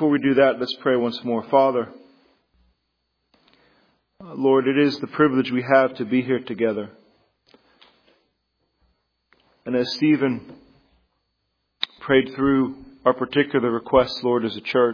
before we do that, let's pray once more. Father, Lord, it is the privilege we have to be here together. And as Stephen prayed through our particular requests, Lord, as a church,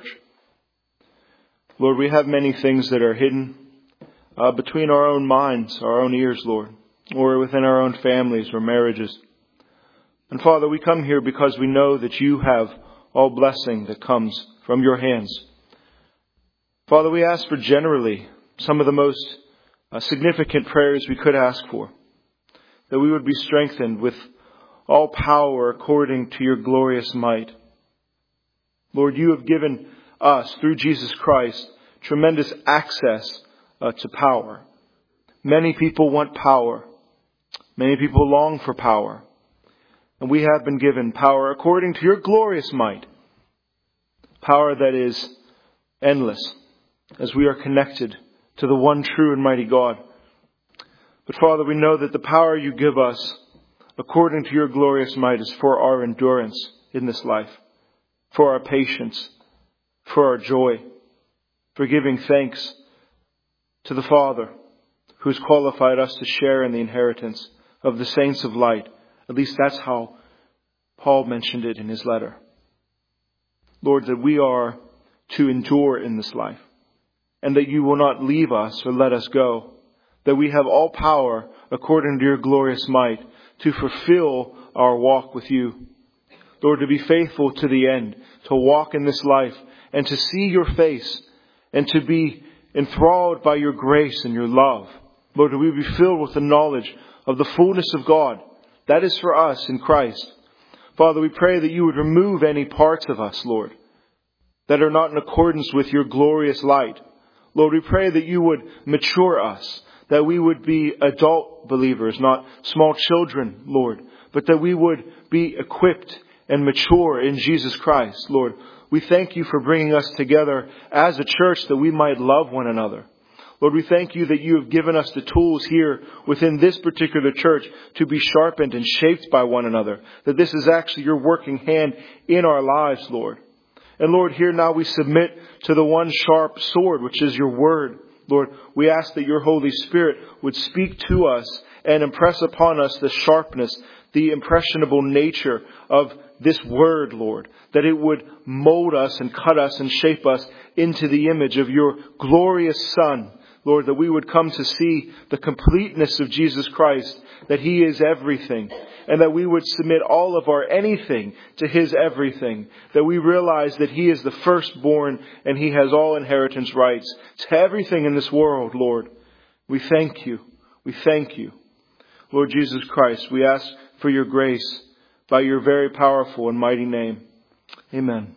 Lord, we have many things that are hidden between our own minds, our own ears, Lord, or within our own families or marriages. And Father, we come here because we know that you have all blessing that comes from your hands. Father, we ask for generally some of the most significant prayers we could ask for, that we would be strengthened with all power according to your glorious might. Lord, you have given us, through Jesus Christ, tremendous access to power. Many people want power. Many people long for power. And we have been given power according to your glorious might. Power that is endless, as we are connected to the one true and mighty God. But Father, we know that the power you give us, according to your glorious might, is for our endurance in this life, for our patience, for our joy, for giving thanks to the Father who has qualified us to share in the inheritance of the saints of light. At least that's how Paul mentioned it in his letter. Lord, that we are to endure in this life, and that you will not leave us or let us go. That we have all power, according to your glorious might, to fulfill our walk with you. Lord, to be faithful to the end, to walk in this life, and to see your face, and to be enthralled by your grace and your love. Lord, that we be filled with the knowledge of the fullness of God. That is for us in Christ. Father, we pray that you would remove any parts of us, Lord, that are not in accordance with your glorious light. Lord, we pray that you would mature us, that we would be adult believers, not small children, Lord, but that we would be equipped and mature in Jesus Christ, Lord. We thank you for bringing us together as a church that we might love one another. Lord, we thank you that you have given us the tools here within this particular church to be sharpened and shaped by one another. That this is actually your working hand in our lives, Lord. And Lord, here now we submit to the one sharp sword, which is your word. Lord, we ask that your Holy Spirit would speak to us and impress upon us the sharpness, the impressionable nature of this word, Lord. That it would mold us and cut us and shape us into the image of your glorious Son. Lord, that we would come to see the completeness of Jesus Christ, that he is everything, and that we would submit all of our anything to his everything, that we realize that he is the firstborn and he has all inheritance rights to everything in this world, Lord. We thank you. We thank you. Lord Jesus Christ, we ask for your grace by your very powerful and mighty name. Amen.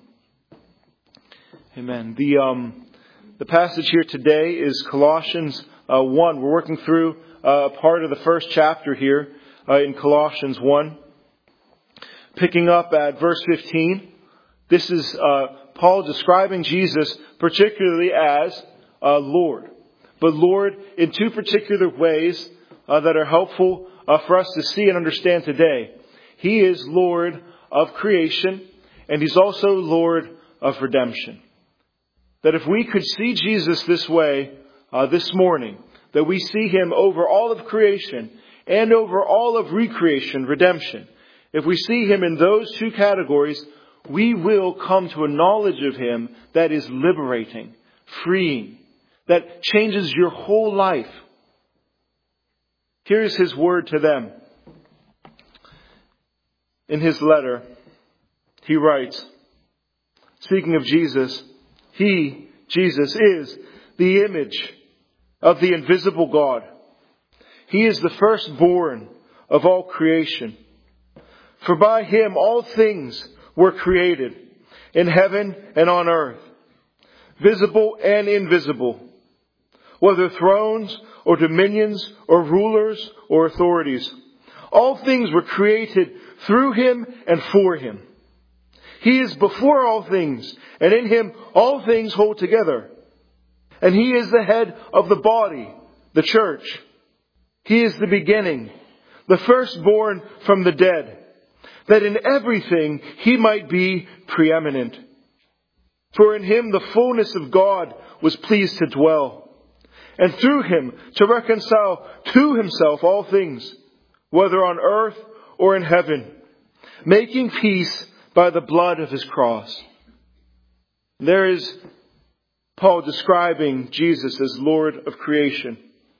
Amen. The passage here today is Colossians 1. We're working through part of the first chapter here in Colossians 1. Picking up at verse 15. This is Paul describing Jesus particularly as Lord. But Lord in two particular ways that are helpful for us to see and understand today. He is Lord of creation, and he's also Lord of redemption. That if we could see Jesus this way this morning, that we see him over all of creation and over all of recreation, redemption. If we see him in those two categories, we will come to a knowledge of him that is liberating, freeing, that changes your whole life. Here's his word to them. In his letter, he writes, speaking of Jesus, he, Jesus, is the image of the invisible God. He is the firstborn of all creation. For by him all things were created, in heaven and on earth, visible and invisible, whether thrones or dominions or rulers or authorities. All things were created through him and for him. He is before all things, and in him all things hold together. And he is the head of the body, the church. He is the beginning, the firstborn from the dead, that in everything he might be preeminent. For in him the fullness of God was pleased to dwell, and through him to reconcile to himself all things, whether on earth or in heaven, making peace by the blood of his cross. There is Paul describing Jesus as Lord of creation.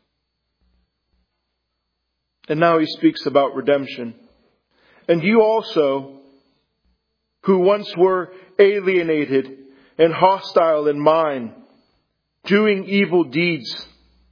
And now he speaks about redemption. And you also, who once were alienated and hostile in mind, doing evil deeds,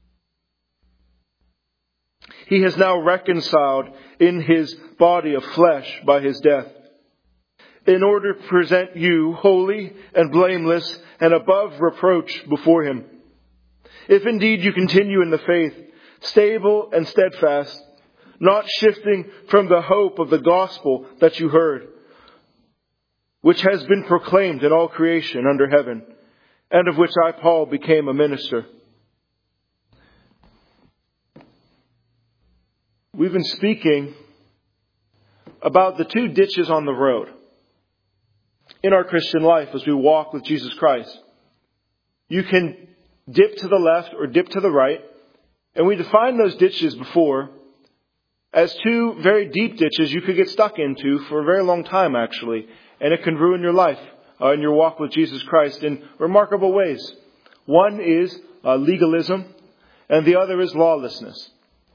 he has now reconciled in his body of flesh by his death, in order to present you holy and blameless and above reproach before him. If indeed you continue in the faith, stable and steadfast, not shifting from the hope of the gospel that you heard, which has been proclaimed in all creation under heaven, and of which I, Paul, became a minister. We've been speaking about the two ditches on the road in our Christian life as we walk with Jesus Christ. You can dip to the left or dip to the right, and we defined those ditches before as two very deep ditches you could get stuck into for a very long time, actually. And it can ruin your life and your walk with Jesus Christ in remarkable ways. One is legalism, and the other is lawlessness.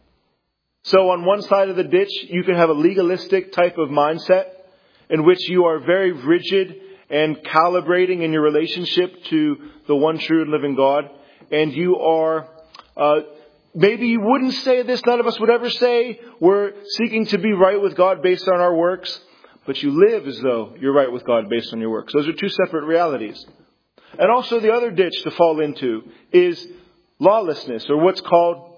So on one side of the ditch, you can have a legalistic type of mindset in which you are very rigid and calibrating in your relationship to the one true and living God. And you are, maybe you wouldn't say this, none of us would ever say we're seeking to be right with God based on our works. But you live as though you're right with God based on your works. Those are two separate realities. And also the other ditch to fall into is lawlessness, or what's called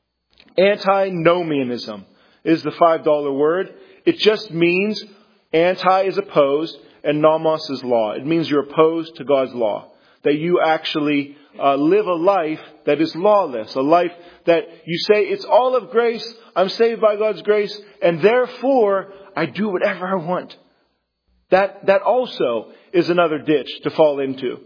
antinomianism, is the $5 word. It just means anti is opposed and nomos is law. It means you're opposed to God's law. That you actually live a life that is lawless. A life that you say, it's all of grace, I'm saved by God's grace, and therefore I do whatever I want. That also is another ditch to fall into.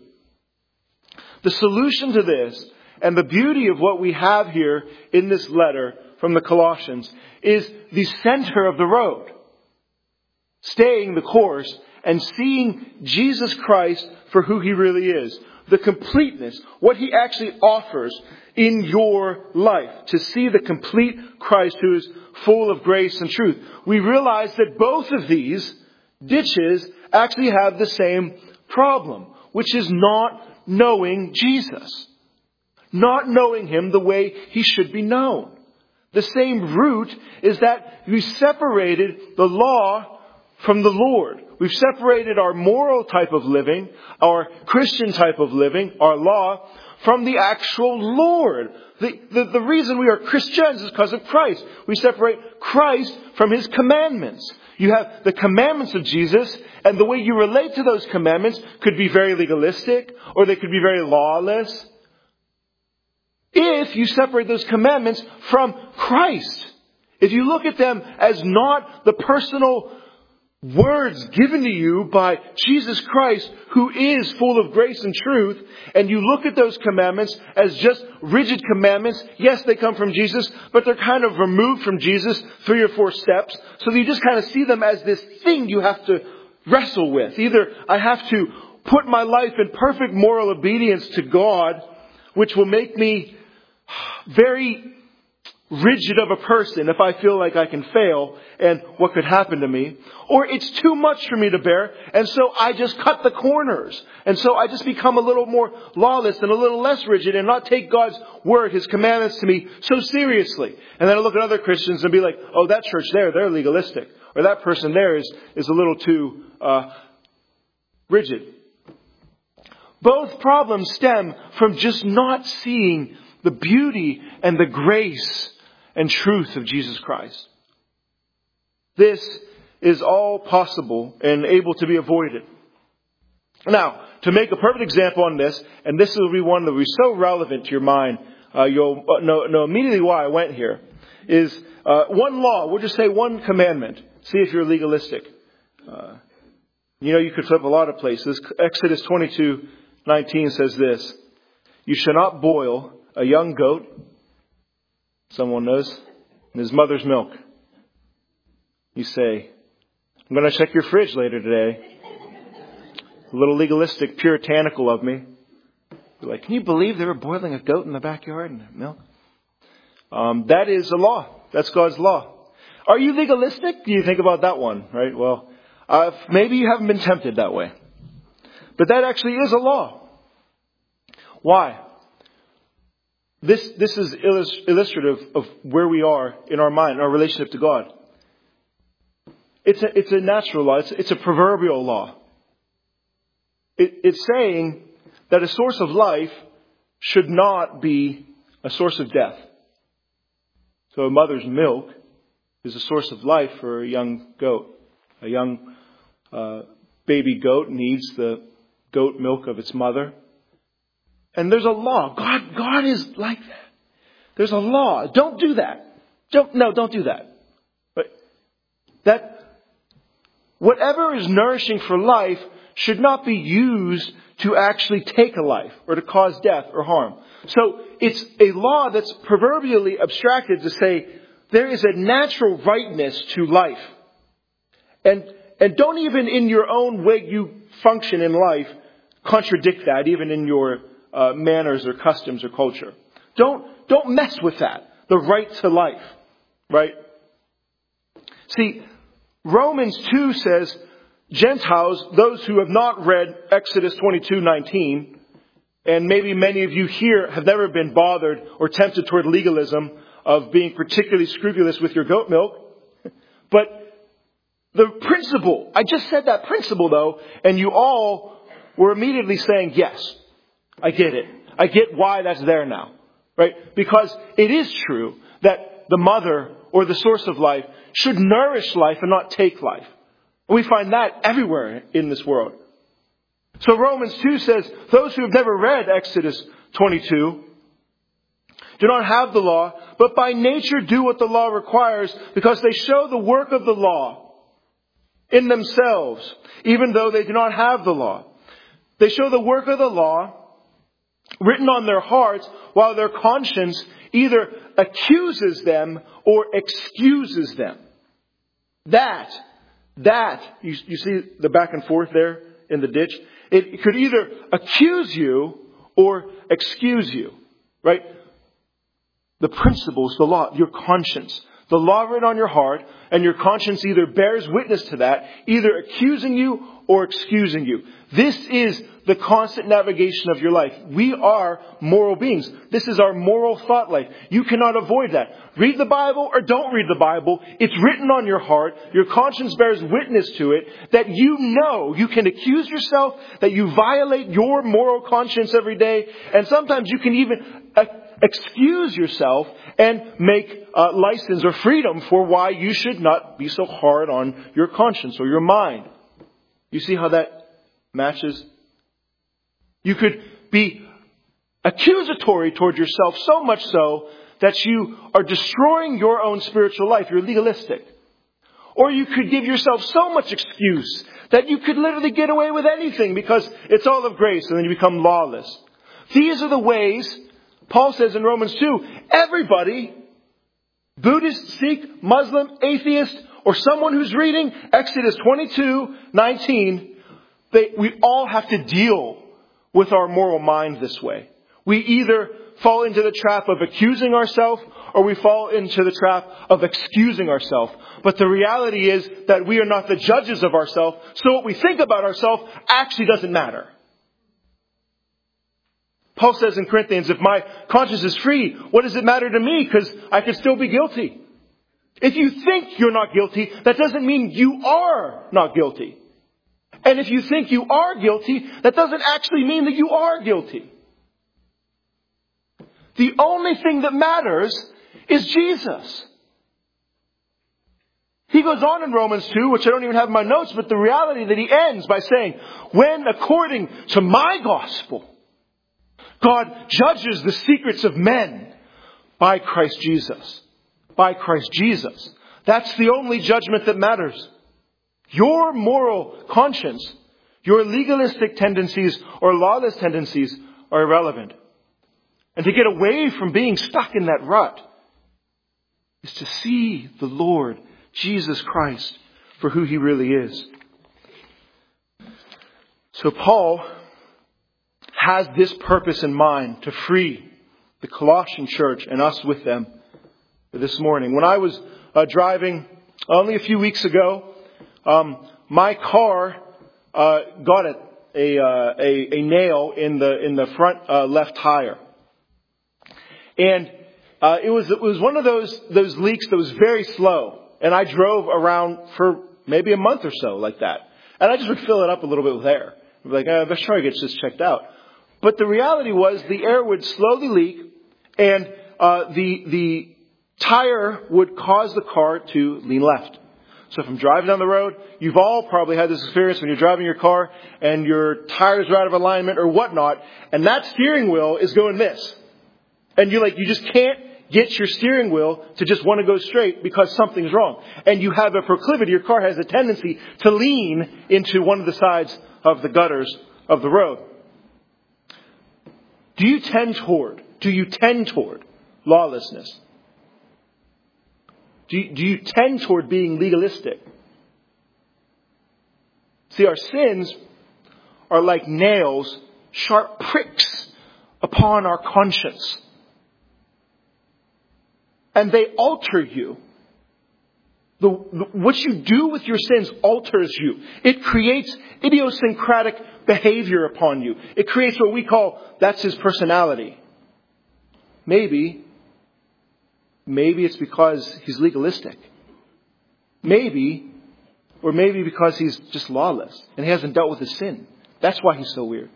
The solution to this, and the beauty of what we have here in this letter from the Colossians, is the center of the road. Staying the course and seeing Jesus Christ for who he really is. The completeness, what he actually offers in your life. To see the complete Christ who is full of grace and truth. We realize that both of these ditches actually have the same problem, which is not knowing Jesus. Not knowing him the way he should be known. The same root is that we separated the law from the Lord. We've separated our moral type of living, our Christian type of living, our law, from the actual Lord. The reason we are Christians is because of Christ. We separate Christ from his commandments. You have the commandments of Jesus, and the way you relate to those commandments could be very legalistic, or they could be very lawless. If you separate those commandments from Christ, if you look at them as not the personal words given to you by Jesus Christ, who is full of grace and truth, and you look at those commandments as just rigid commandments. Yes, they come from Jesus, but they're kind of removed from Jesus 3 or 4 steps. So you just kind of see them as this thing you have to wrestle with. Either I have to put my life in perfect moral obedience to God, which will make me very rigid of a person if I feel like I can fail and what could happen to me. Or it's too much for me to bear, and so I just cut the corners. And so I just become a little more lawless and a little less rigid and not take God's word, his commandments to me so seriously. And then I look at other Christians and be like, oh, that church there, they're legalistic. Or that person there is a little too rigid. Both problems stem from just not seeing the beauty and the grace and truth of Jesus Christ. This is all possible and able to be avoided. Now, to make a perfect example on this, and this will be one that will be so relevant to your mind, you'll know immediately why I went here, is one law. We'll just say one commandment. See if you're legalistic. You could flip a lot of places. Exodus 22:19 says this: "You shall not boil a young goat," someone knows, "in his mother's milk." You say, "I'm going to check your fridge later today." A little legalistic, puritanical of me. You're like, can you believe they were boiling a goat in the backyard and milk? That is a law. That's God's law. Are you legalistic? Do you think about that one? Right? Well, maybe you haven't been tempted that way. But that actually is a law. Why? This is illustrative of where we are in our mind, our relationship to God. It's a natural law. It's a proverbial law. It's saying that a source of life should not be a source of death. So a mother's milk is a source of life for a young goat. A young baby goat needs the goat milk of its mother. And there's a law. God is like that. There's a law. Don't do that. Don't do that. But that whatever is nourishing for life should not be used to actually take a life or to cause death or harm. So it's a law that's proverbially abstracted to say there is a natural rightness to life. And don't even in your own way you function in life contradict that, even in your manners or customs or culture. Don't mess with that. The right to life. Right? See, Romans 2 says, Gentiles, those who have not read Exodus 22:19, and maybe many of you here have never been bothered or tempted toward legalism of being particularly scrupulous with your goat milk. But the principle, I just said that principle though, and you all were immediately saying, yes, I get it. I get why that's there now. Right? Because it is true that the mother or the source of life should nourish life and not take life. We find that everywhere in this world. So Romans 2 says, those who have never read Exodus 22 do not have the law, but by nature do what the law requires, because they show the work of the law in themselves, even though they do not have the law. They show the work of the law written on their hearts, while their conscience either accuses them or excuses them. That, you see the back and forth there in the ditch? It could either accuse you or excuse you. Right? The principles, the law, your conscience. The law written on your heart, and your conscience either bears witness to that, either accusing you or excusing you. This is the constant navigation of your life. We are moral beings. This is our moral thought life. You cannot avoid that. Read the Bible or don't read the Bible. It's written on your heart. Your conscience bears witness to it, that you know you can accuse yourself, that you violate your moral conscience every day. And sometimes you can even excuse yourself and make license or freedom for why you should not be so hard on your conscience or your mind. You see how that matches? You could be accusatory toward yourself, so much so that you are destroying your own spiritual life. You're legalistic. Or you could give yourself so much excuse that you could literally get away with anything because it's all of grace, and then you become lawless. These are the ways, Paul says in Romans 2, everybody, Buddhist, Sikh, Muslim, atheist, or someone who's reading Exodus 22:19, we all have to deal with our moral mind this way. We either fall into the trap of accusing ourselves, or we fall into the trap of excusing ourselves. But the reality is that we are not the judges of ourselves, so what we think about ourselves actually doesn't matter. Paul says in Corinthians, if my conscience is free, what does it matter to me? Because I could still be guilty. If you think you're not guilty, that doesn't mean you are not guilty. And if you think you are guilty, that doesn't actually mean that you are guilty. The only thing that matters is Jesus. He goes on in Romans 2, which I don't even have in my notes, but the reality that he ends by saying, when according to my gospel, God judges the secrets of men by Christ Jesus. By Christ Jesus. That's the only judgment that matters. Your moral conscience, your legalistic tendencies or lawless tendencies are irrelevant. And to get away from being stuck in that rut is to see the Lord Jesus Christ for who He really is. So Paul has this purpose in mind to free the Colossian church and us with them this morning. When I was driving only a few weeks ago, my car got a nail in the front left tire, and it was one of those leaks that was very slow. And I drove around for maybe a month or so like that, and I just would fill it up a little bit with air. I'd be like, let's try to get this checked out. But the reality was the air would slowly leak, and the tire would cause the car to lean left. So if I'm driving down the road, you've all probably had this experience when you're driving your car and your tires are out of alignment or whatnot, and that steering wheel is going this. And you just can't get your steering wheel to just want to go straight because something's wrong. And you have a proclivity, your car has a tendency to lean into one of the sides of the gutters of the road. Do you tend toward lawlessness? Do you tend toward being legalistic? See, our sins are like nails, sharp pricks upon our conscience. And they alter you. What you do with your sins alters you. It creates idiosyncratic behavior upon you. It creates what we call, that's his personality. Maybe it's because he's legalistic. Maybe because he's just lawless and he hasn't dealt with his sin. That's why he's so weird.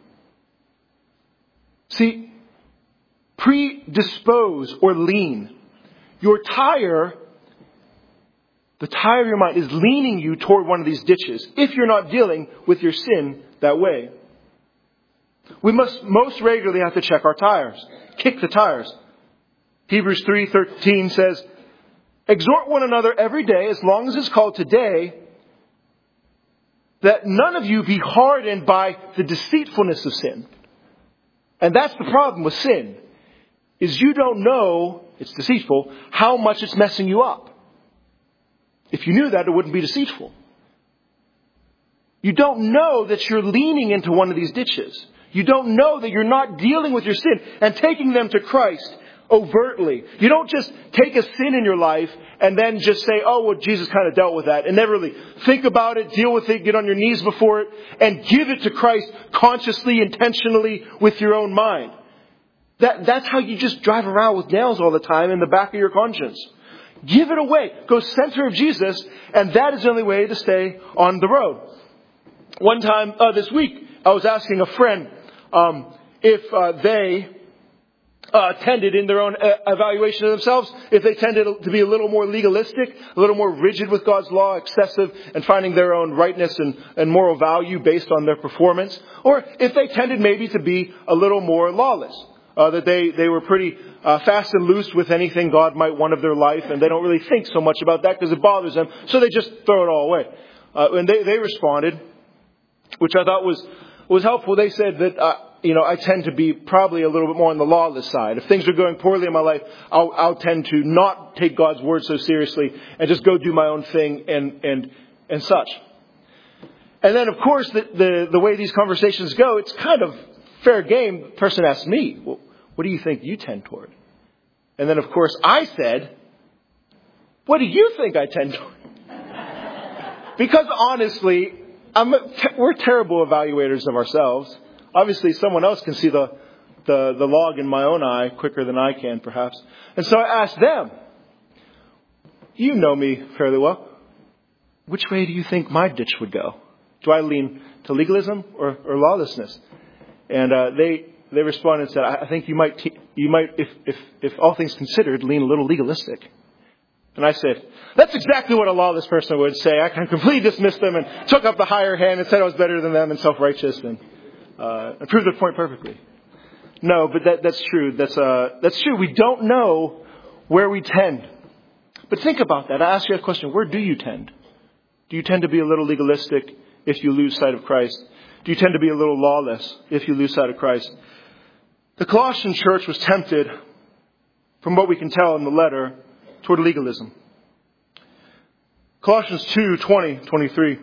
See, predispose or lean. Your tire, the tire of your mind is leaning you toward one of these ditches if you're not dealing with your sin that way. We must most regularly have to check our tires, kick the tires. Hebrews 3:13 says, exhort one another every day, as long as it's called today, that none of you be hardened by the deceitfulness of sin. And that's the problem with sin, is you don't know, it's deceitful, how much it's messing you up. If you knew that, it wouldn't be deceitful. You don't know that you're leaning into one of these ditches. You don't know that you're not dealing with your sin and taking them to Christ overtly. You don't just take a sin in your life and then just say, oh, well, Jesus kind of dealt with that, and never really think about it, deal with it, get on your knees before it, and give it to Christ consciously, intentionally, with your own mind. That's how you just drive around with nails all the time in the back of your conscience. Give it away. Go center of Jesus, and that is the only way to stay on the road. One time this week, I was asking a friend if they tended in their own evaluation of themselves, if they tended to be a little more legalistic, a little more rigid with God's law, excessive, and finding their own rightness and moral value based on their performance, or if they tended maybe to be a little more lawless. That they were pretty fast and loose with anything God might want of their life, and they don't really think so much about that because it bothers them, so they just throw it all away. And they responded, which I thought was helpful. They said that I tend to be probably a little bit more on the lawless side. If things are going poorly in my life, I'll tend to not take God's word so seriously and just go do my own thing and such. And then, of course, the way these conversations go, it's kind of fair game. The person asks me, well, what do you think you tend toward? And then, of course, I said, what do you think I tend toward? Because honestly, we're terrible evaluators of ourselves. Obviously, someone else can see the log in my own eye quicker than I can, perhaps. And so I asked them, you know me fairly well, which way do you think my ditch would go? Do I lean to legalism or lawlessness? And they responded and said, I think you might, if all things considered, lean a little legalistic. And I said, that's exactly what a lawless person would say. I completely dismissed them and took up the higher hand and said I was better than them and self-righteous and proved their point perfectly. No, but that's true. That's true. We don't know where we tend. But think about that. I ask you a question. Where do you tend? Do you tend to be a little legalistic if you lose sight of Christ? Do you tend to be a little lawless if you lose sight of Christ? The Colossian church was tempted, from what we can tell in the letter, toward legalism. Colossians 2:20-23.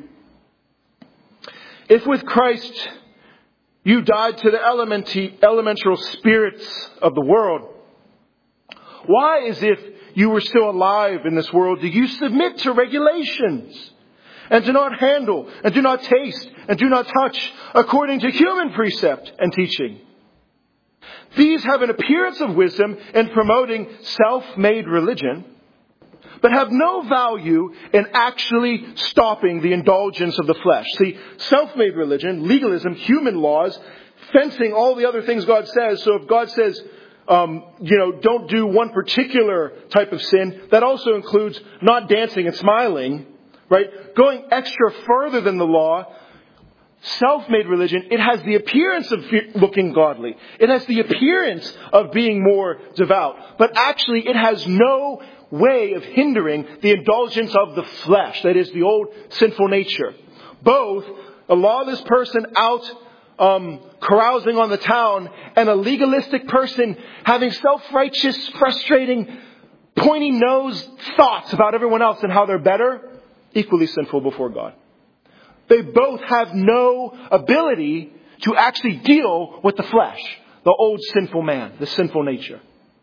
If with Christ you died to the elemental spirits of the world, why, as if you were still alive in this world, do you submit to regulations and do not handle and do not taste and do not touch according to human precept and teaching? These have an appearance of wisdom in promoting self-made religion, but have no value in actually stopping the indulgence of the flesh. See, self-made religion, legalism, human laws, fencing all the other things God says. So if God says, don't do one particular type of sin, that also includes not dancing and smiling, right? Going extra further than the law. Self-made religion, it has the appearance of looking godly. It has the appearance of being more devout. But actually, it has no way of hindering the indulgence of the flesh. That is, the old sinful nature. Both a lawless person out carousing on the town and a legalistic person having self-righteous, frustrating, pointy nose thoughts about everyone else and how they're better, equally sinful before God. They both have no ability to actually deal with the flesh, the old sinful man, the sinful nature.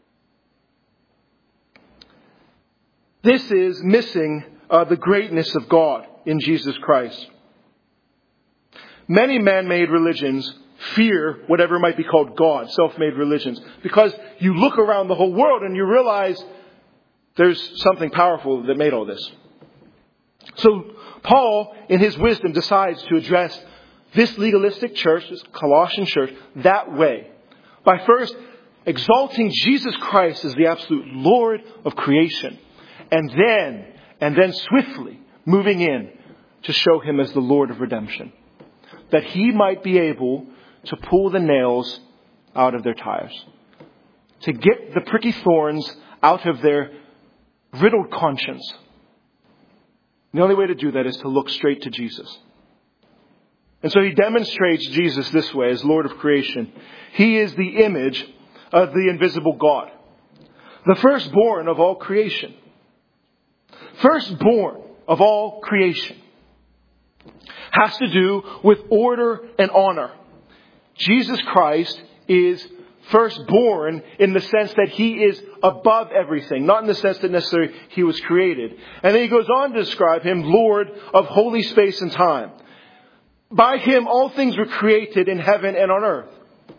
This is missing the greatness of God in Jesus Christ. Many man-made religions fear whatever might be called God, self-made religions, because you look around the whole world and you realize there's something powerful that made all this. So Paul, in his wisdom, decides to address this legalistic church, this Colossian church, that way. By first exalting Jesus Christ as the absolute Lord of creation. And then swiftly moving in to show him as the Lord of redemption. That he might be able to pull the nails out of their tires. To get the pricky thorns out of their riddled conscience. The only way to do that is to look straight to Jesus. And so he demonstrates Jesus this way as Lord of creation. He is the image of the invisible God. The firstborn of all creation. Firstborn of all creation has to do with order and honor. Jesus Christ is firstborn in the sense that he is above everything, not in the sense that necessarily he was created. And then he goes on to describe him Lord of holy space and time. By him all things were created in heaven and on earth.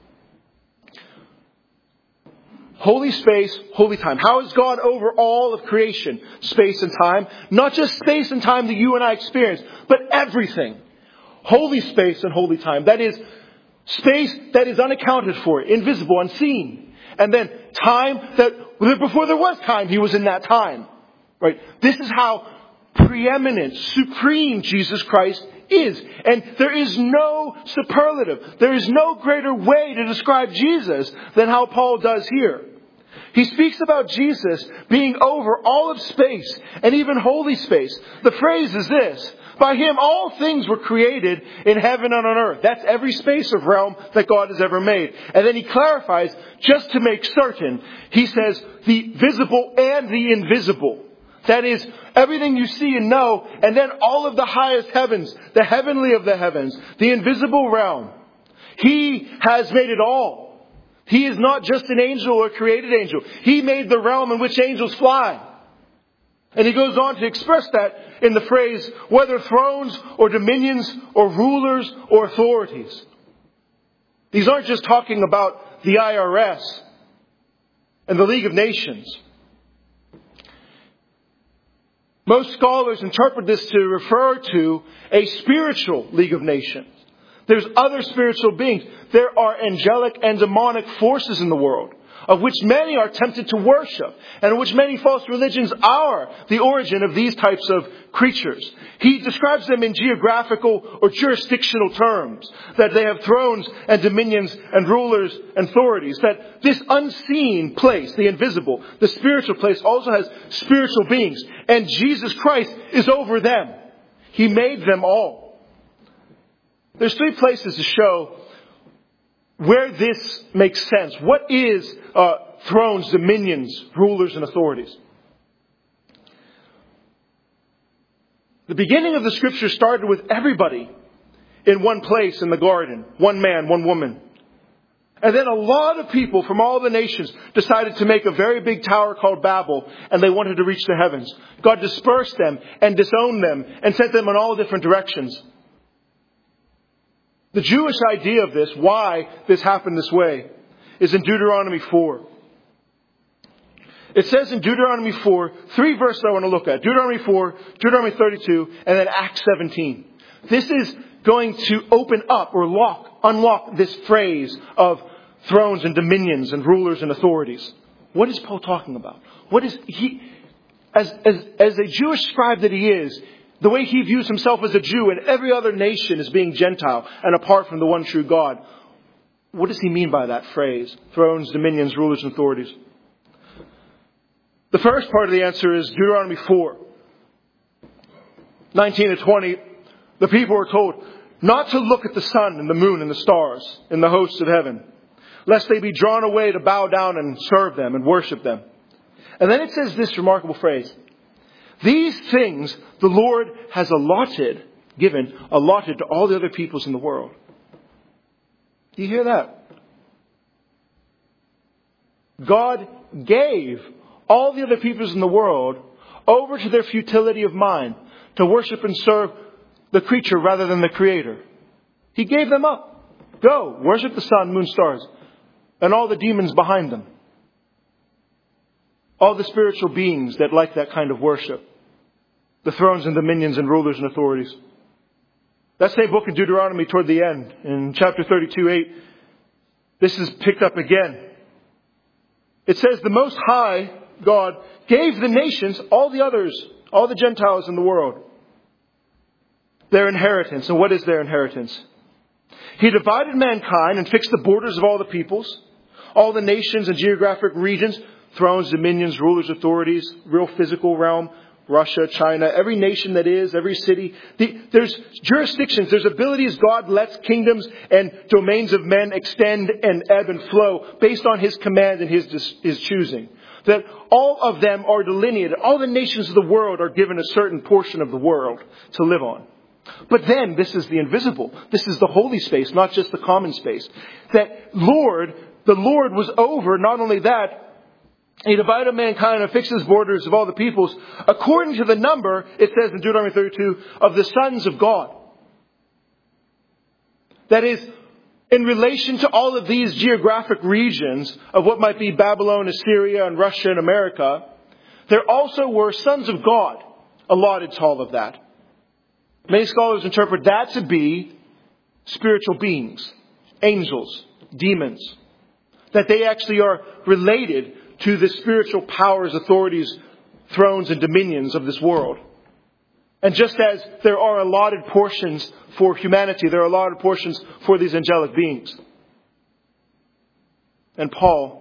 Holy space, holy time. How is God over all of creation? Space and time. Not just space and time that you and I experience, but everything. Holy space and holy time. That is space that is unaccounted for, invisible, unseen. And then time that before there was time, he was in that time. Right? This is how preeminent, supreme Jesus Christ is. And there is no superlative. There is no greater way to describe Jesus than how Paul does here. He speaks about Jesus being over all of space and even holy space. The phrase is this: by him all things were created in heaven and on earth. That's every space of realm that God has ever made. And then he clarifies, just to make certain, he says the visible and the invisible. That is, everything you see and know, and then all of the highest heavens, the heavenly of the heavens, the invisible realm. He has made it all. He is not just an angel or created angel. He made the realm in which angels fly. And he goes on to express that in the phrase, whether thrones or dominions or rulers or authorities. These aren't just talking about the IRS and the League of Nations. Most scholars interpret this to refer to a spiritual League of Nations. There's other spiritual beings. There are angelic and demonic forces in the world, of which many are tempted to worship, and of which many false religions are the origin of these types of creatures. He describes them in geographical or jurisdictional terms, that they have thrones and dominions and rulers and authorities, that this unseen place, the invisible, the spiritual place, also has spiritual beings, and Jesus Christ is over them. He made them all. There's 3 places to show where this makes sense. What is thrones, dominions, rulers, and authorities? The beginning of the Scripture started with everybody in one place in the garden. One man, one woman. And then a lot of people from all the nations decided to make a very big tower called Babel, and they wanted to reach the heavens. God dispersed them and disowned them and sent them in all different directions. The Jewish idea of this, why this happened this way, is in Deuteronomy 4. It says in Deuteronomy 4, 3 verses I want to look at. Deuteronomy 4, Deuteronomy 32, and then Acts 17. This is going to open up or unlock this phrase of thrones and dominions and rulers and authorities. What is Paul talking about? What is he, as a Jewish scribe that he is, the way he views himself as a Jew and every other nation as being Gentile and apart from the one true God. What does he mean by that phrase? Thrones, dominions, rulers, and authorities. The first part of the answer is Deuteronomy 4. 19 to 20. The people were told not to look at the sun and the moon and the stars in the hosts of heaven, lest they be drawn away to bow down and serve them and worship them. And then it says this remarkable phrase. These things the Lord has allotted to all the other peoples in the world. Do you hear that? God gave all the other peoples in the world over to their futility of mind to worship and serve the creature rather than the Creator. He gave them up. Go, worship the sun, moon, stars, and all the demons behind them. All the spiritual beings that like that kind of worship. The thrones and dominions and rulers and authorities. That same book in Deuteronomy toward the end, in chapter 32:8, this is picked up again. It says, the Most High God gave the nations, all the others, all the Gentiles in the world, their inheritance. And what is their inheritance? He divided mankind and fixed the borders of all the peoples, all the nations and geographic regions, thrones, dominions, rulers, authorities, real physical realm, Russia, China, every nation that is, every city. There's jurisdictions, there's abilities God lets kingdoms and domains of men extend and ebb and flow based on His command and His choosing. That all of them are delineated. All the nations of the world are given a certain portion of the world to live on. But then, this is the invisible. This is the holy space, not just the common space. The Lord was over, not only that, He divided mankind and fixed His borders of all the peoples, according to the number, it says in Deuteronomy 32, of the sons of God. That is, in relation to all of these geographic regions of what might be Babylon, Assyria, and Russia and America, there also were sons of God allotted to all of that. Many scholars interpret that to be spiritual beings, angels, demons. That they actually are related to the spiritual powers, authorities, thrones, and dominions of this world. And just as there are allotted portions for humanity, there are allotted portions for these angelic beings. And Paul,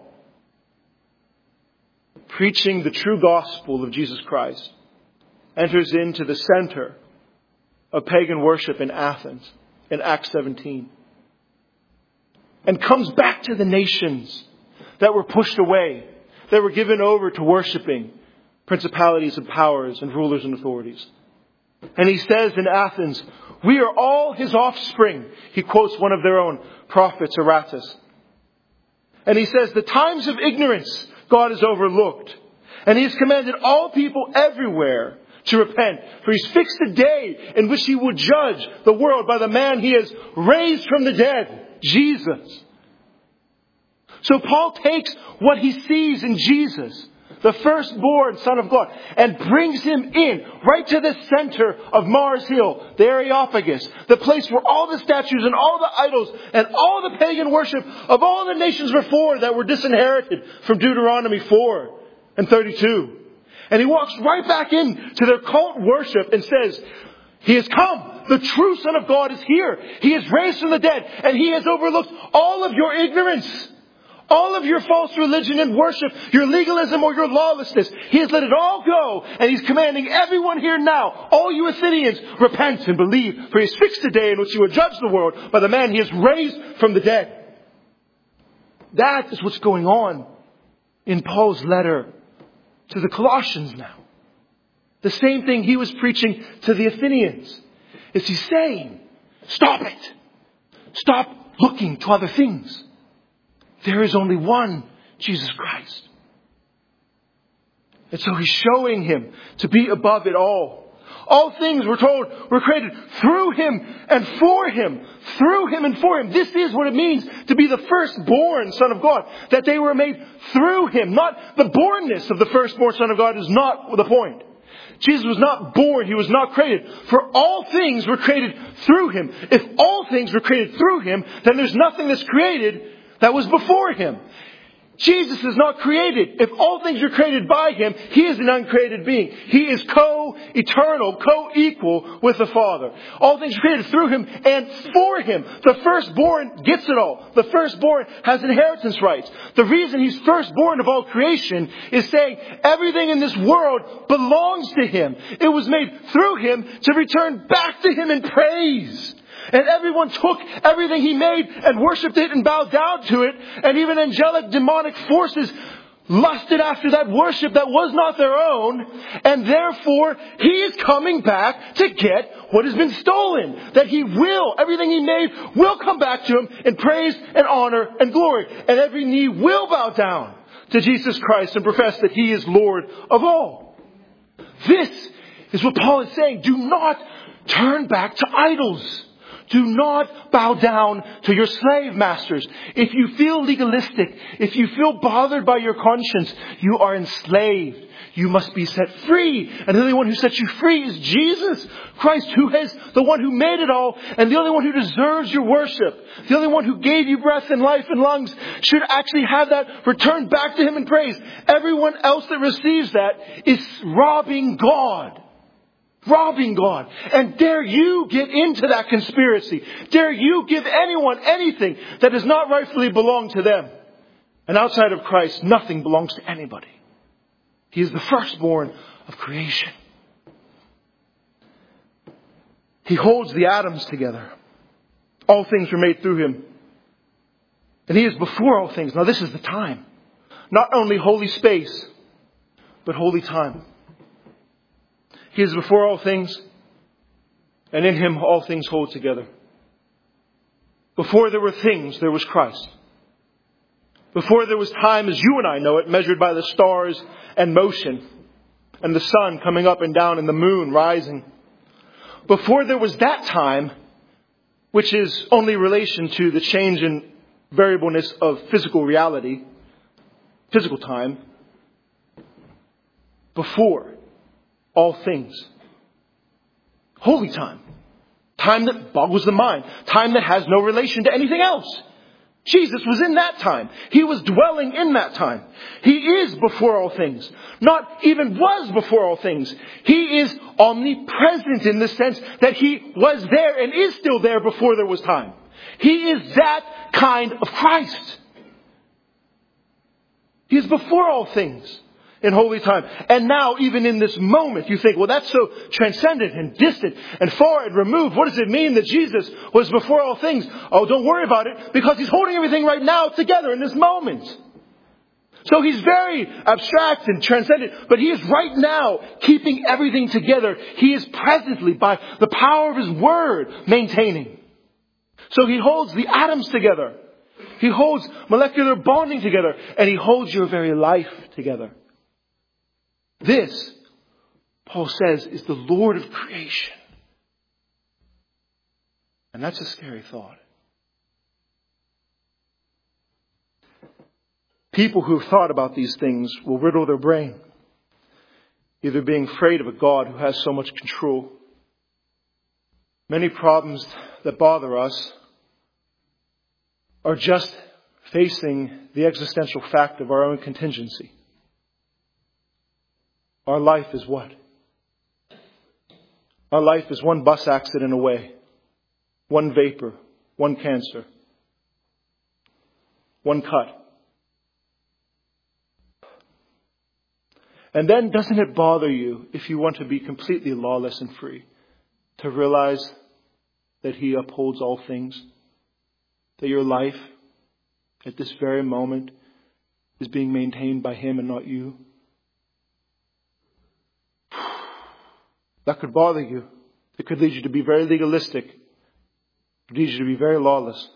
preaching the true gospel of Jesus Christ, enters into the center of pagan worship in Athens in Acts 17. And comes back to the nations that were pushed away, that were given over to worshiping principalities and powers and rulers and authorities. And he says in Athens, we are all His offspring. He quotes one of their own prophets, Aratus. And he says, the times of ignorance God has overlooked. And He has commanded all people everywhere to repent. For He's fixed a day in which He will judge the world by the man He has raised from the dead, Jesus. So Paul takes what he sees in Jesus, the firstborn Son of God, and brings Him in right to the center of Mars Hill, the Areopagus, the place where all the statues and all the idols and all the pagan worship of all the nations before that were disinherited from Deuteronomy 4 and 32. And He walks right back into their cult worship and says, He has come. The true Son of God is here. He is raised from the dead, and He has overlooked all of your ignorance. All of your false religion and worship, your legalism or your lawlessness, He has let it all go. And He's commanding everyone here now, all you Athenians, repent and believe. For He has fixed a day in which He will judge the world by the man He has raised from the dead. That is what's going on in Paul's letter to the Colossians now. The same thing he was preaching to the Athenians. Is he's saying, stop it. Stop looking to other things. There is only one, Jesus Christ. And so he's showing Him to be above it all. All things, we're told, were created through Him and for Him. Through Him and for Him. This is what it means to be the firstborn Son of God. That they were made through Him. Not the bornness of the firstborn Son of God is not the point. Jesus was not born. He was not created. For all things were created through Him. If all things were created through Him, then there's nothing that's created that was before Him. Jesus is not created. If all things are created by Him, He is an uncreated being. He is co-eternal, co-equal with the Father. All things are created through Him and for Him. The firstborn gets it all. The firstborn has inheritance rights. The reason He's firstborn of all creation is saying everything in this world belongs to Him. It was made through Him to return back to Him in praise. And everyone took everything He made and worshipped it and bowed down to it. And even angelic demonic forces lusted after that worship that was not their own. And therefore, He is coming back to get what has been stolen. That He will, everything He made will come back to Him in praise and honor and glory. And every knee will bow down to Jesus Christ and profess that He is Lord of all. This is what Paul is saying. Do not turn back to idols. Do not bow down to your slave masters. If you feel legalistic, if you feel bothered by your conscience, you are enslaved. You must be set free. And the only one who sets you free is Jesus Christ, who is the one who made it all and the only one who deserves your worship. The only one who gave you breath and life and lungs should actually have that returned back to Him in praise. Everyone else that receives that is robbing God. Robbing God. And dare you get into that conspiracy. Dare you give anyone anything that does not rightfully belong to them. And outside of Christ, nothing belongs to anybody. He is the firstborn of creation. He holds the atoms together. All things were made through Him. And He is before all things. Now this is the time. Not only holy space, but holy time. He is before all things, and in Him all things hold together. Before there were things, there was Christ. Before there was time as you and I know it, measured by the stars and motion, and the sun coming up and down and the moon rising. Before there was that time, which is only relation to the change in variableness of physical reality, physical time, before all things. Holy time. Time that boggles the mind. Time that has no relation to anything else. Jesus was in that time. He was dwelling in that time. He is before all things. Not even was before all things. He is omnipresent in the sense that He was there and is still there before there was time. He is that kind of Christ. He is before all things. In holy time. And now, even in this moment, you think, well, that's so transcendent and distant and far and removed. What does it mean that Jesus was before all things? Oh, don't worry about it, because He's holding everything right now together in this moment. So He's very abstract and transcendent, but He is right now keeping everything together. He is presently, by the power of His Word, maintaining. So He holds the atoms together. He holds molecular bonding together. And He holds your very life together. This, Paul says, is the Lord of creation. And that's a scary thought. People who have thought about these things will riddle their brain, either being afraid of a God who has so much control. Many problems that bother us are just facing the existential fact of our own contingency. Our life is what? Our life is one bus accident away. One vapor. One cancer. One cut. And then doesn't it bother you, if you want to be completely lawless and free, to realize that He upholds all things? That your life at this very moment is being maintained by Him and not you? That could bother you. It could lead you to be very legalistic. It could lead you to be very lawless.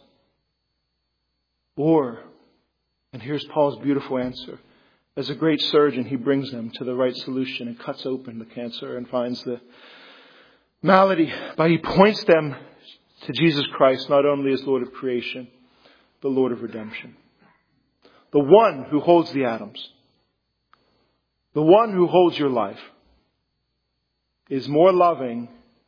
Or, and here's Paul's beautiful answer, as a great surgeon, he brings them to the right solution and cuts open the cancer and finds the malady. But he points them to Jesus Christ, not only as Lord of creation, but Lord of redemption. The one who holds the atoms, the one who holds your life, is more loving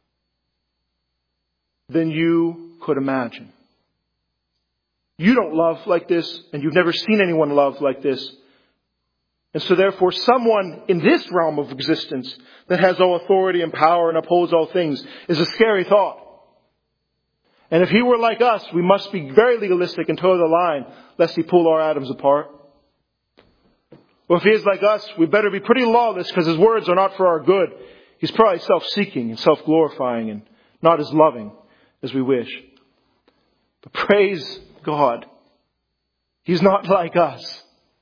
than you could imagine. You don't love like this, and you've never seen anyone love like this. And so therefore, someone in this realm of existence that has all authority and power and upholds all things is a scary thought. And if He were like us, we must be very legalistic and toe the line, lest He pull our atoms apart. Or if He is like us, we better be pretty lawless, because His words are not for our good. He's probably self-seeking and self-glorifying and not as loving as we wish. But praise God, He's not like us.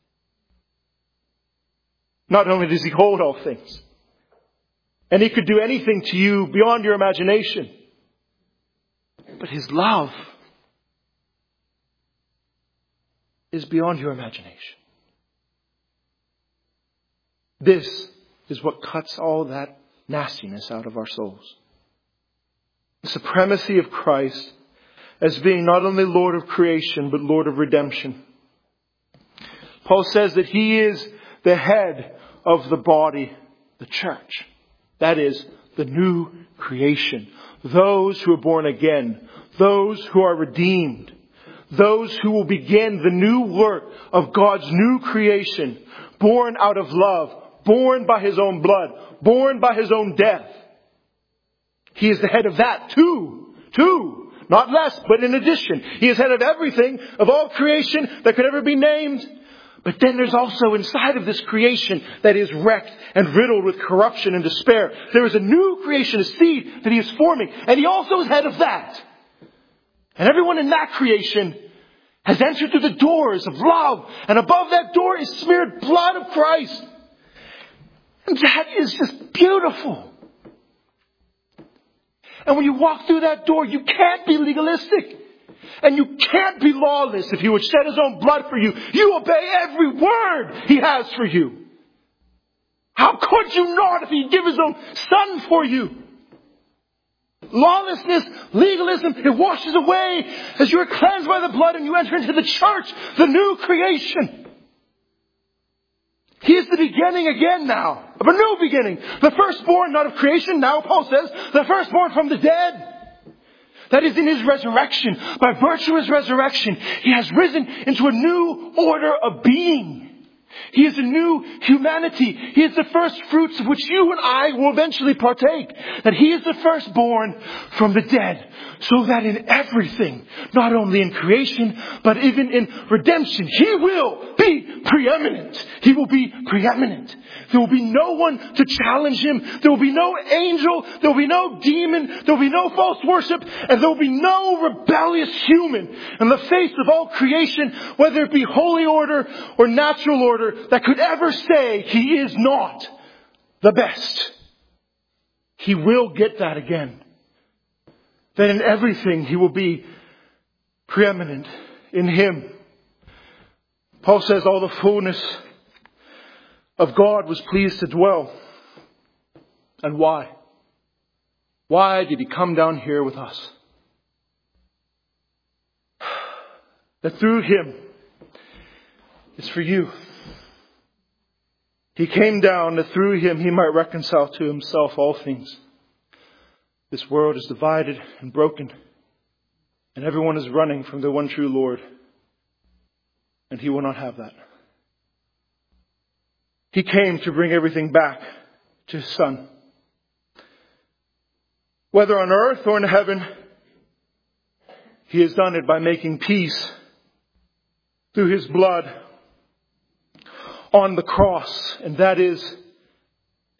Not only does He hold all things, and He could do anything to you beyond your imagination, but His love is beyond your imagination. This is what cuts all that nastiness out of our souls. The supremacy of Christ as being not only Lord of creation, but Lord of redemption. Paul says that He is the head of the body, the church. That is, the new creation. Those who are born again. Those who are redeemed. Those who will begin the new work of God's new creation. Born out of love. Born by His own blood. Born by His own death. He is the head of that too. Not less, but in addition. He is head of everything, of all creation that could ever be named. But then there's also inside of this creation that is wrecked and riddled with corruption and despair. There is a new creation, a seed that He is forming. And He also is head of that. And everyone in that creation has entered through the doors of love. And above that door is smeared blood of Christ. And that is just beautiful. And when you walk through that door, you can't be legalistic. And you can't be lawless. If He would shed His own blood for you, you obey every word He has for you. How could you not if He'd give His own Son for you? Lawlessness, legalism, it washes away as you are cleansed by the blood and you enter into the church, the new creation. He is the beginning again now, of a new beginning. The firstborn, not of creation, now Paul says, the firstborn from the dead. That is in His resurrection. By virtue of His resurrection, He has risen into a new order of being. He is a new humanity. He is the first fruits of which you and I will eventually partake. That He is the firstborn from the dead. So that in everything, not only in creation, but even in redemption, He will be preeminent. He will be preeminent. There will be no one to challenge Him. There will be no angel. There will be no demon. There will be no false worship. And there will be no rebellious human in the face of all creation, whether it be holy order or natural order, that could ever say He is not the best. He will get that again. That in everything He will be preeminent in Him. Paul says all the fullness of God was pleased to dwell. And why? Why did He come down here with us? That through Him, it's for you. He came down that through Him He might reconcile to Himself all things. This world is divided and broken, and everyone is running from the one true Lord. And He will not have that. He came to bring everything back to His Son. Whether on earth or in heaven, He has done it by making peace through His blood on the cross. And that is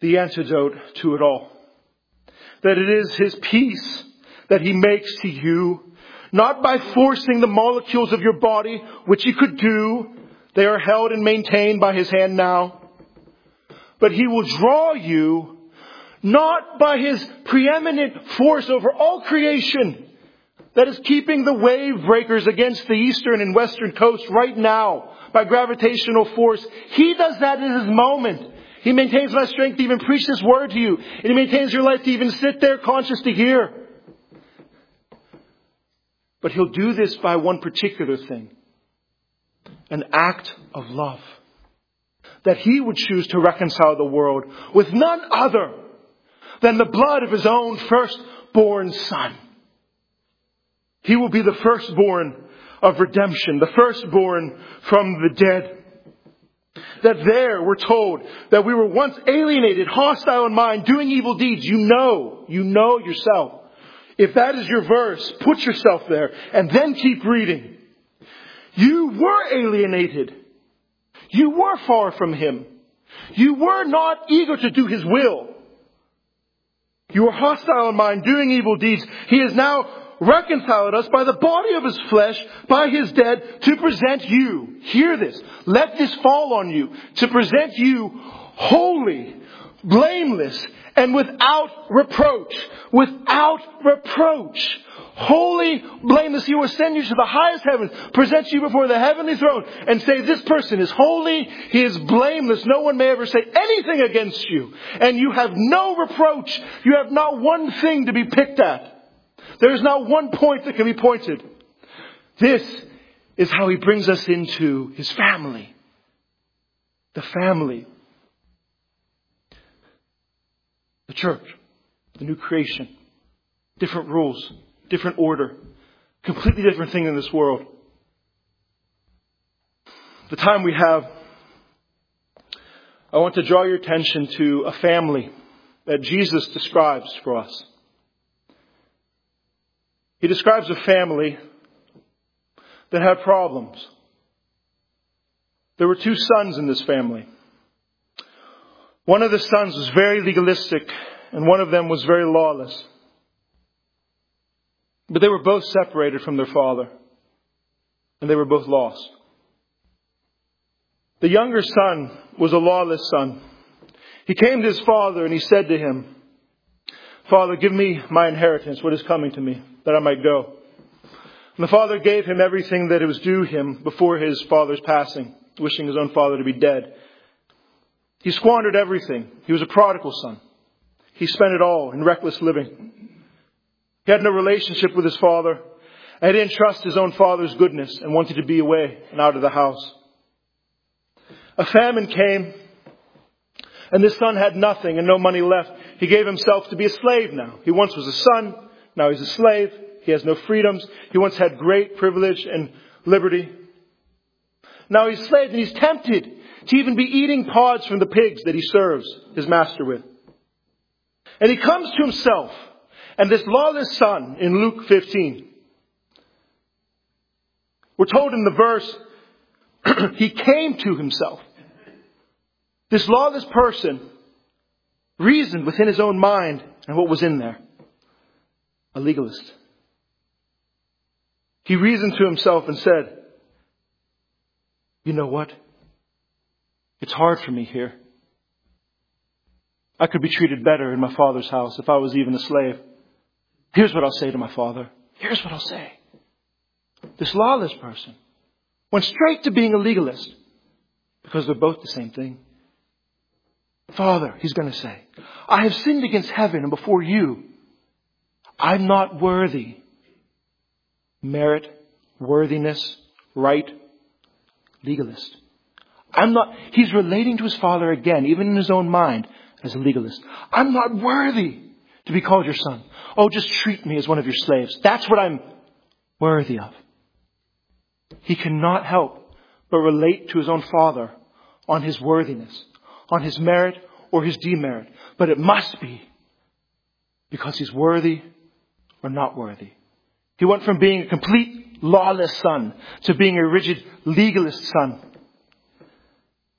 the antidote to it all. That it is His peace that He makes to you, not by forcing the molecules of your body, which He could do. They are held and maintained by His hand now. But He will draw you not by His preeminent force over all creation that is keeping the wave breakers against the eastern and western coast right now by gravitational force. He does that in His moment. He maintains my strength to even preach this word to you. And He maintains your life to even sit there conscious to hear. But He'll do this by one particular thing. An act of love. That He would choose to reconcile the world with none other than the blood of His own firstborn Son. He will be the firstborn of redemption. The firstborn from the dead. That there, we're told, that we were once alienated, hostile in mind, doing evil deeds. You know yourself. If that is your verse, put yourself there and then keep reading. You were alienated. You were far from Him. You were not eager to do His will. You were hostile in mind, doing evil deeds. He has now reconciled us by the body of His flesh, by His death, to present you. Hear this. Let this fall on you. To present you holy, blameless, and without reproach. Without reproach. Holy, blameless. He will send you to the highest heavens, present you before the heavenly throne, and say, this person is holy, he is blameless. No one may ever say anything against you. And you have no reproach. You have not one thing to be picked at. There is not one point that can be pointed. This is how He brings us into His family. The family. The church. The new creation. Different rules. Different order. Completely different thing in this world. The time we have, I want to draw your attention to a family that Jesus describes for us. He describes a family that had problems. There were two sons in this family. One of the sons was very legalistic, and one of them was very lawless. But they were both separated from their father, and they were both lost. The younger son was a lawless son. He came to his father and he said to him, Father, give me my inheritance, what is coming to me, that I might go. And the father gave him everything that it was due him before his father's passing, wishing his own father to be dead. He squandered everything. He was a prodigal son. He spent it all in reckless living. He had no relationship with his father. And he didn't trust his own father's goodness and wanted to be away and out of the house. A famine came, and this son had nothing and no money left. He gave himself to be a slave now. He once was a son. Now he's a slave. He has no freedoms. He once had great privilege and liberty. Now he's a slave and he's tempted to even be eating pods from the pigs that he serves his master with. And he comes to himself. And this lawless son in Luke 15, we're told in the verse, he came to himself. This lawless person reasoned within his own mind and what was in there. A legalist. He reasoned to himself and said, you know what? It's hard for me here. I could be treated better in my father's house if I was even a slave. Here's what I'll say to my father. Here's what I'll say. This lawless person went straight to being a legalist because they're both the same thing. Father, he's going to say, I have sinned against heaven and before you. I'm not worthy. Merit, worthiness, right, legalist. I'm not, he's relating to his father again, even in his own mind, as a legalist. I'm not worthy to be called your son. Oh, just treat me as one of your slaves. That's what I'm worthy of. He cannot help but relate to his own father on his worthiness, on his merit or his demerit. But it must be because he's worthy or not worthy. He went from being a complete lawless son to being a rigid legalist son.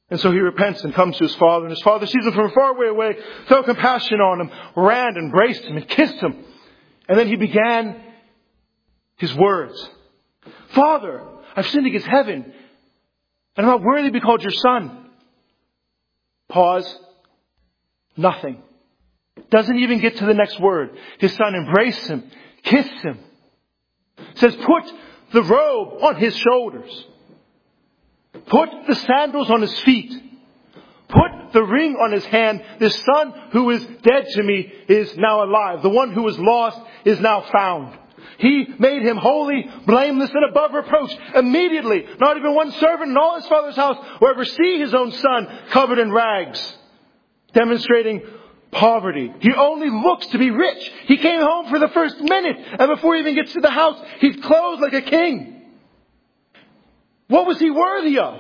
And so he repents and comes to his father. And his father sees him from far away, felt compassion on him, ran, embraced him, and kissed him. And then he began his words. Father, I've sinned against heaven, and I'm not worthy to be called your son. Pause. Nothing. Doesn't even get to the next word. His son embraced him, kissed him. Says, put the robe on his shoulders. Put the sandals on his feet. Put the ring on his hand. This son who is dead to me is now alive. The one who was lost is now found. He made him holy, blameless, and above reproach. Immediately, not even one servant in all his father's house will ever see his own son covered in rags, demonstrating poverty. He only looks to be rich. He came home for the first minute, and before he even gets to the house, he's clothed like a king. What was he worthy of?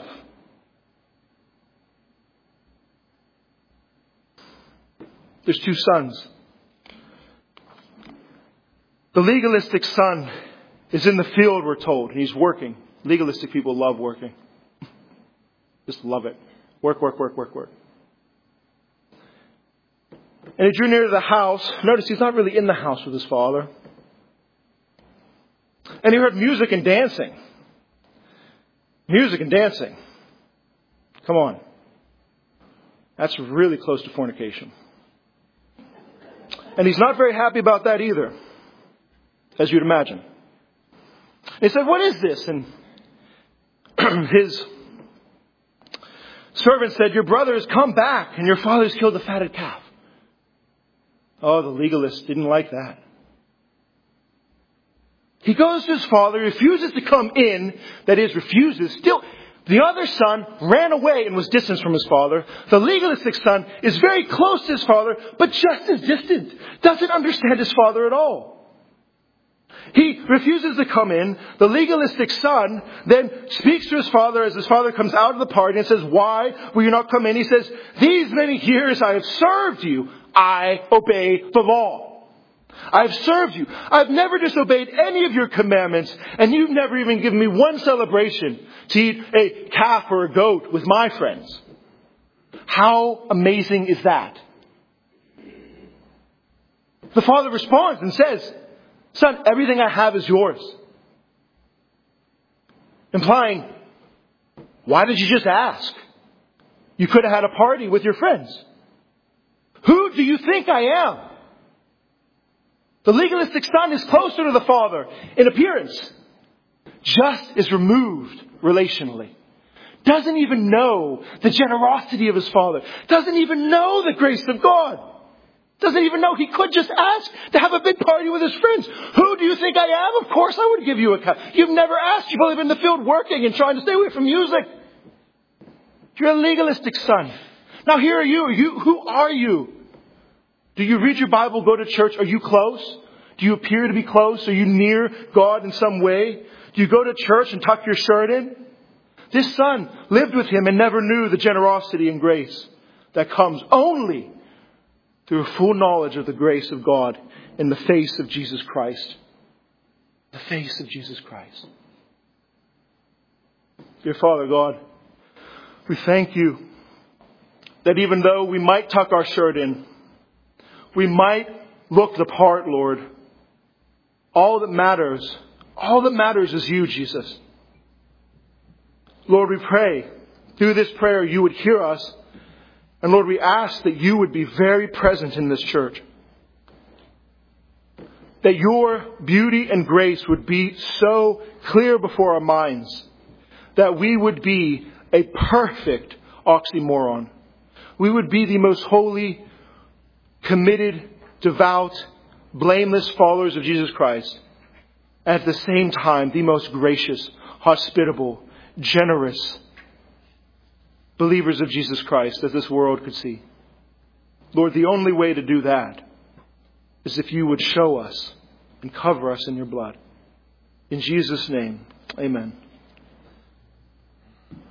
There's two sons. The legalistic son is in the field, we're told, and he's working. Legalistic people love working. Just love it. Work, work, work, work, work. And he drew near to the house. Notice he's not really in the house with his father. And he heard music and dancing. Music and dancing. Come on. That's really close to fornication. And he's not very happy about that either, as you'd imagine. He said, what is this? And his servant said, your brother has come back and your father has killed the fatted calf. Oh, the legalist didn't like that. He goes to his father, refuses to come in, that is, refuses. Still, the other son ran away and was distant from his father. The legalistic son is very close to his father, but just as distant. Doesn't understand his father at all. He refuses to come in. The legalistic son then speaks to his father as his father comes out of the party and says, why will you not come in? He says, these many years I have served you. I obey the law. I've served you. I've never disobeyed any of your commandments, and you've never even given me one celebration to eat a calf or a goat with my friends. How amazing is that? The father responds and says, son, everything I have is yours. Implying, why did you just ask? You could have had a party with your friends. Who do you think I am? The legalistic son is closer to the father in appearance, just is removed relationally. Doesn't even know the generosity of his father. Doesn't even know the grace of God. Doesn't even know he could just ask to have a big party with his friends. Who do you think I am? Of course I would give you a cup. You've never asked. You've only been in the field working and trying to stay away from music. You're a legalistic son. Now here are you. Who are you? Do you read your Bible, go to church? Are you close? Do you appear to be close? Are you near God in some way? Do you go to church and tuck your shirt in? This son lived with him and never knew the generosity and grace that comes only through a full knowledge of the grace of God in the face of Jesus Christ. The face of Jesus Christ. Dear Father God, we thank you that even though we might tuck our shirt in, we might look the part, Lord, all that matters is you, Jesus. Lord, we pray through this prayer you would hear us. And Lord, we ask that you would be very present in this church. That your beauty and grace would be so clear before our minds that we would be a perfect oxymoron. We would be the most holy, committed, devout, blameless followers of Jesus Christ. At the same time, the most gracious, hospitable, generous believers of Jesus Christ that this world could see. Lord, the only way to do that is if you would show us and cover us in your blood. In Jesus' name, amen.